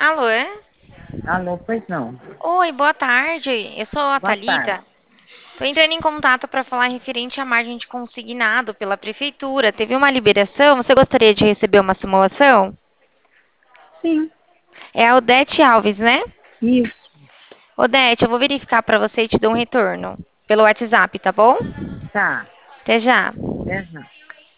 Alô? Alô, pois não. Oi, boa tarde. Eu sou a Boa tarde. Thalita. Tô entrando em contato para falar referente à margem de consignado pela prefeitura. Teve uma liberação? Você gostaria de receber uma simulação? Sim, É a Odete Alves, né? isso. Odete, eu vou verificar para você e te dou um retorno pelo WhatsApp, tá bom? Tá. Até já. Até já.